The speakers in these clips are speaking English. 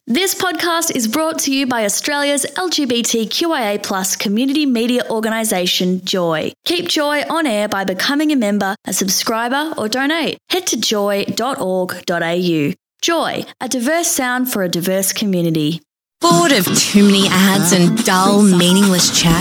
This podcast is brought to you by Australia's LGBTQIA+ community media organisation, Joy. Keep Joy on air by becoming a member, a subscriber or donate. Head to joy.org.au. Joy, a diverse sound for a diverse community. Bored of too many ads and dull, meaningless chat?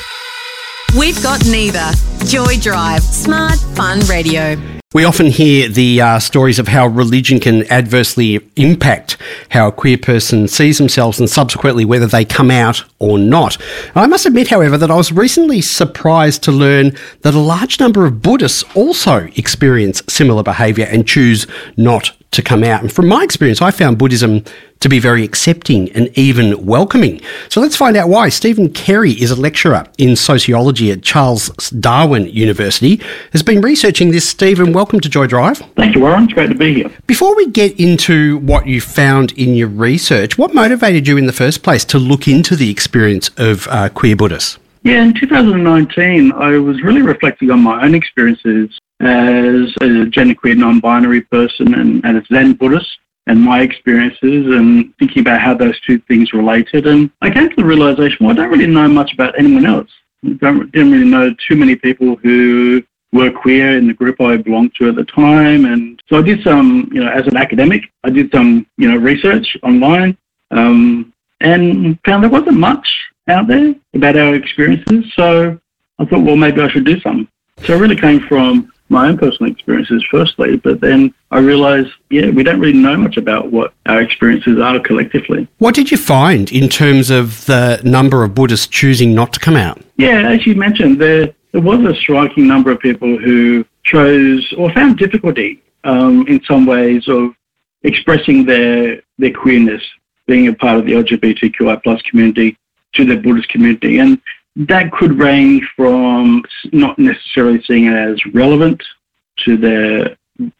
We've got neither. Joy Drive. Smart, fun radio. We often hear the stories of how religion can adversely impact how a queer person sees themselves and subsequently whether they come out or not. I must admit, however, that I was recently surprised to learn that a large number of Buddhists also experience similar behaviour and choose not to come out. And from my experience, I found Buddhism to be very accepting and even welcoming. So let's find out why. Stephen Carey is a lecturer in sociology at Charles Darwin University, has been researching this. Stephen, welcome to Joy Drive. Thank you, Warren. It's great to be here. Before we get into what you found in your research, what motivated you in the first place to look into the experience of queer Buddhists? Yeah, in 2019, I was really reflecting on my own experiences as a genderqueer, non-binary person and as a Zen Buddhist and my experiences and thinking about how those two things related. And I came to the realisation, well, I don't really know much about anyone else. I didn't really know too many people who were queer in the group I belonged to at the time. And so I did some, as an academic, I did some, research online and found there wasn't much out there about our experiences. So I thought, well, maybe I should do some. So it really came from my own personal experiences firstly, but then I realised, we don't really know much about what our experiences are collectively. What did you find in terms of the number of Buddhists choosing not to come out? Yeah, as you mentioned, there was a striking number of people who chose or found difficulty in some ways of expressing their queerness, being a part of the LGBTQI+ community to the Buddhist community. And that could range from not necessarily seeing it as relevant to their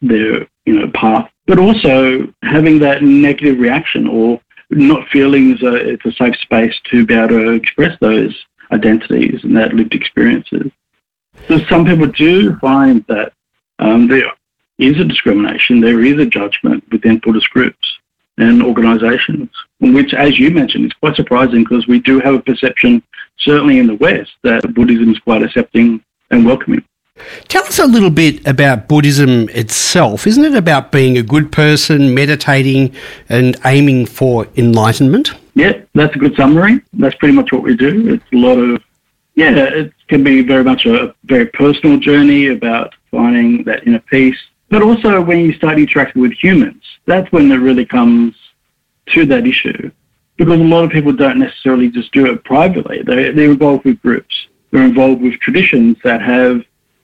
path, but also having that negative reaction or not feeling it's a safe space to be able to express those identities and that lived experiences. So some people do find that there is a discrimination, there is a judgment within Buddhist groups and organisations, which, as you mentioned, is quite surprising because we do have a perception, certainly in the West, that Buddhism is quite accepting and welcoming. Tell us a little bit about Buddhism itself. Isn't it about being a good person, meditating and aiming for enlightenment? Yeah, that's a good summary. That's pretty much what we do. It's a lot of, it can be very much a very personal journey about finding that inner peace. But also when you start interacting with humans, that's when it really comes to that issue. Because a lot of people don't necessarily just do it privately. They're involved with groups. They're involved with traditions that have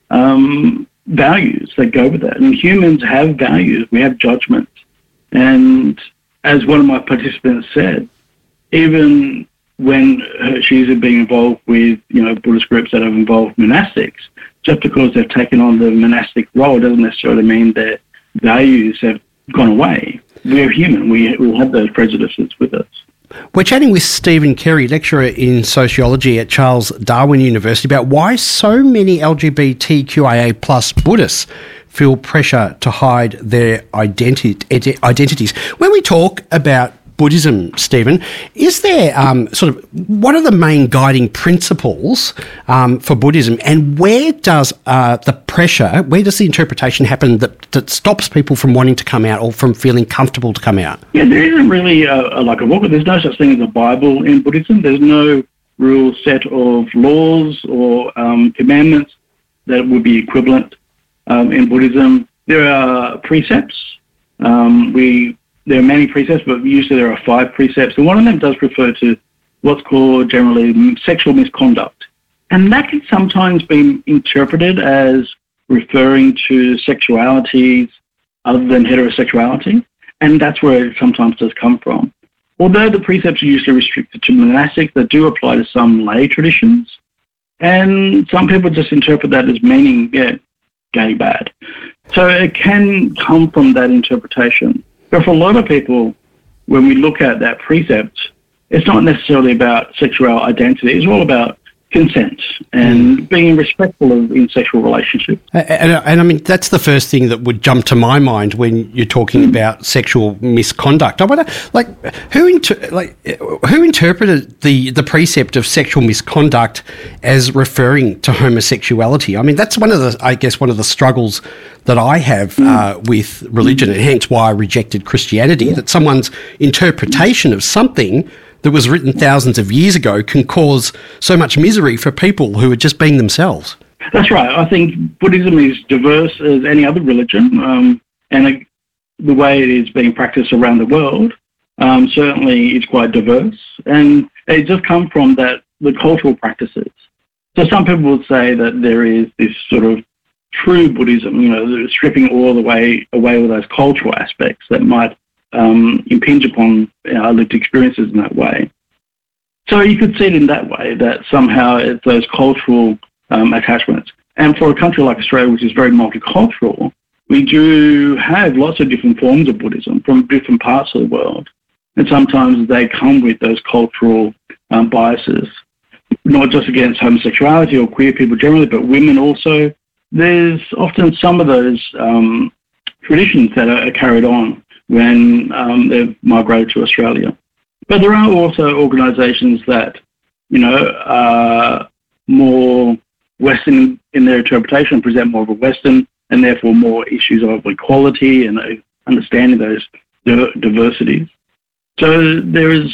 values that go with that. And humans have values. We have judgments. And as one of my participants said, even when she's being involved with, Buddhist groups that have involved monastics, just because they've taken on the monastic role doesn't necessarily mean their values have gone away. We're human. We have those prejudices with us. We're chatting with Stephen Carey, lecturer in sociology at Charles Darwin University, about why so many LGBTQIA+ Buddhists feel pressure to hide their identities. When we talk about Buddhism, Stephen, is there what are the main guiding principles for Buddhism, and where does the interpretation happen that stops people from wanting to come out or from feeling comfortable to come out? Yeah, there isn't really there's no such thing as a Bible in Buddhism. There's no real set of laws or commandments that would be equivalent in Buddhism. There are precepts. There are many precepts, but usually there are 5 precepts. And one of them does refer to what's called generally sexual misconduct. And that can sometimes be interpreted as referring to sexualities other than heterosexuality. And that's where it sometimes does come from. Although the precepts are usually restricted to monastics, they do apply to some lay traditions. And some people just interpret that as meaning, gay bad. So it can come from that interpretation. But for a lot of people, when we look at that precept, it's not necessarily about sexual identity. It's all about consent and being respectful in sexual relationships. And I mean, that's the first thing that would jump to my mind when you're talking about sexual misconduct. I wonder, who interpreted the precept of sexual misconduct as referring to homosexuality? I mean, that's one of the struggles that I have with religion, and hence why I rejected Christianity, that someone's interpretation of something that was written thousands of years ago can cause so much misery for people who are just being themselves. That's right. I think Buddhism is diverse as any other religion, and the way it is being practiced around the world certainly is quite diverse, and it just comes from the cultural practices. So some people would say that there is this sort of true Buddhism, stripping all the way away all those cultural aspects that might impinge upon our lived experiences in that way. So you could see it in that way, that somehow it's those cultural attachments. And for a country like Australia, which is very multicultural, we do have lots of different forms of Buddhism from different parts of the world. And sometimes they come with those cultural biases, not just against homosexuality or queer people generally, but women also. There's often some of those traditions that are carried on when they've migrated to Australia. But there are also organisations that, are more Western in their interpretation, present more of a Western and therefore more issues of equality and understanding those diversities. So there is,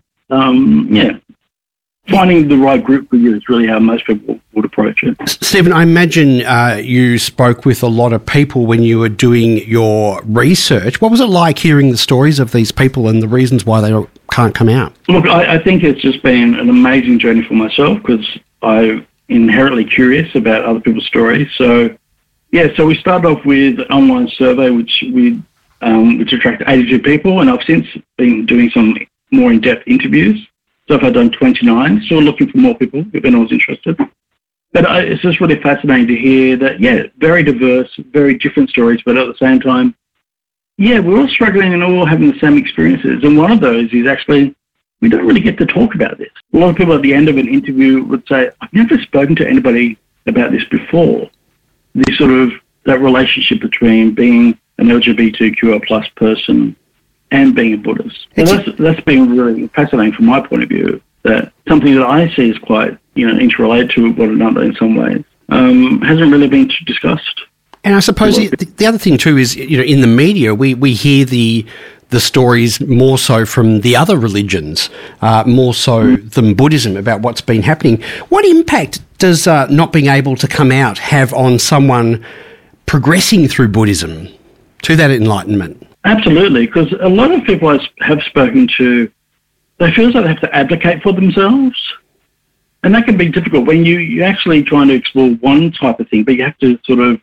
finding the right group for you is really how most people would approach it. Stephen, I imagine you spoke with a lot of people when you were doing your research. What was it like hearing the stories of these people and the reasons why they can't come out? Look, I think it's just been an amazing journey for myself because I'm inherently curious about other people's stories. So we started off with an online survey which attracted 82 people, and I've since been doing some more in-depth interviews. So I've done 29, still looking for more people if anyone's interested. But it's just really fascinating to hear that, very diverse, very different stories, but at the same time, we're all struggling and all having the same experiences. And one of those is actually, we don't really get to talk about this. A lot of people at the end of an interview would say, I've never spoken to anybody about this before. This sort of, that relationship between being an LGBTQI plus person and being a Buddhist. So that's been really fascinating from my point of view, that something that I see is quite, interrelated to one another in some ways, hasn't really been discussed. And I suppose the other thing too is, in the media, we hear the stories more so from the other religions, more so than Buddhism, about what's been happening. What impact does not being able to come out have on someone progressing through Buddhism to that enlightenment? Absolutely, because a lot of people I have spoken to, they feel like they have to advocate for themselves. And that can be difficult when you're actually trying to explore one type of thing, but you have to sort of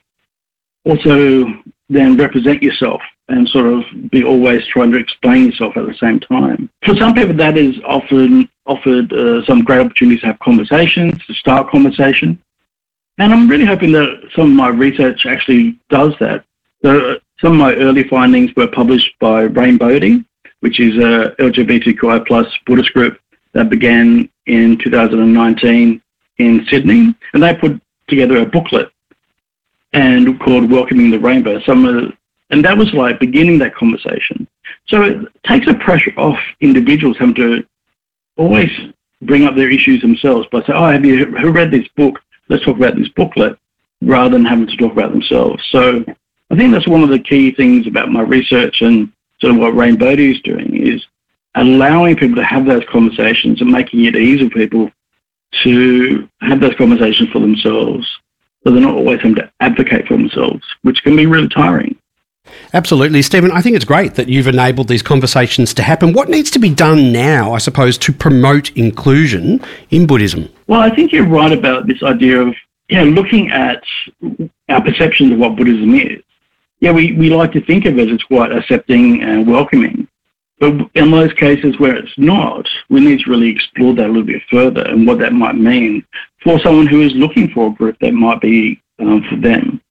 also then represent yourself and sort of be always trying to explain yourself at the same time. For some people, that is often offered some great opportunities to have conversations, to start conversation. And I'm really hoping that some of my research actually does that. So some of my early findings were published by Rain Bodhi, which is a LGBTQI plus Buddhist group that began in 2019 in Sydney. And they put together a booklet and called Welcoming the Rainbow. And that was like beginning that conversation. So it takes the pressure off individuals having to always bring up their issues themselves by saying, have you read this book? Let's talk about this booklet, rather than having to talk about themselves. So I think that's one of the key things about my research and sort of what Rain Bodhi is doing, is allowing people to have those conversations and making it easy for people to have those conversations for themselves, so they're not always having to advocate for themselves, which can be really tiring. Absolutely. Stephen, I think it's great that you've enabled these conversations to happen. What needs to be done now, I suppose, to promote inclusion in Buddhism? Well, I think you're right about this idea of looking at our perceptions of what Buddhism is. We like to think of it as quite accepting and welcoming. But in those cases where it's not, we need to really explore that a little bit further and what that might mean for someone who is looking for a group that might be for them.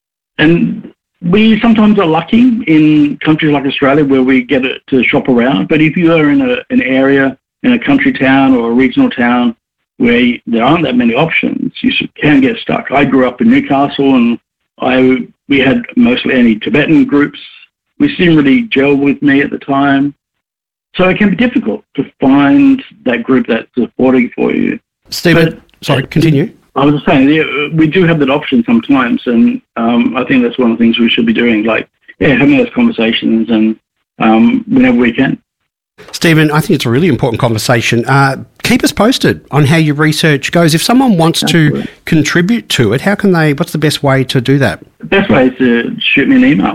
And we sometimes are lucky in countries like Australia where we get to shop around. But if you are in an area, in a country town or a regional town where there aren't that many options, you can get stuck. I grew up in Newcastle, and we had mostly anti-Tibetan groups, which didn't really gel with me at the time. So it can be difficult to find that group that's supporting for you. Stephen, sorry, continue. I was saying, we do have that option sometimes, and I think that's one of the things we should be doing, having those conversations and whenever we can. Stephen, I think it's a really important conversation. Keep us posted on how your research goes. If someone wants to contribute to it, what's the best way to do that? The best way is to shoot me an email,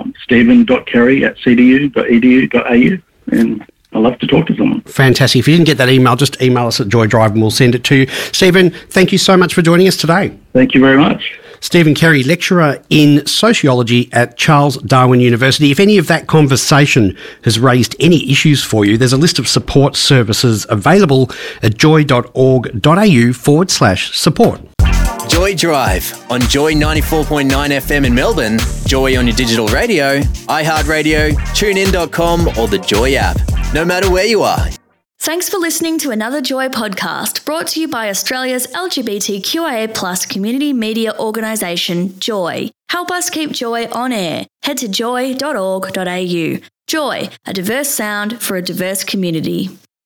stephen.kerry@cdu.edu.au, and I'd love to talk to someone. Fantastic. If you didn't get that email, just email us at Joy Drive and we'll send it to you. Stephen, thank you so much for joining us today. Thank you very much. Stephen Kerry, lecturer in sociology at Charles Darwin University. If any of that conversation has raised any issues for you, there's a list of support services available at joy.org.au/support. Joy Drive on Joy 94.9 FM in Melbourne, Joy on your digital radio, iHeartRadio, TuneIn.com or the Joy app. No matter where you are. Thanks for listening to another Joy podcast brought to you by Australia's LGBTQIA+ community media organisation, Joy. Help us keep Joy on air. Head to joy.org.au. Joy, a diverse sound for a diverse community.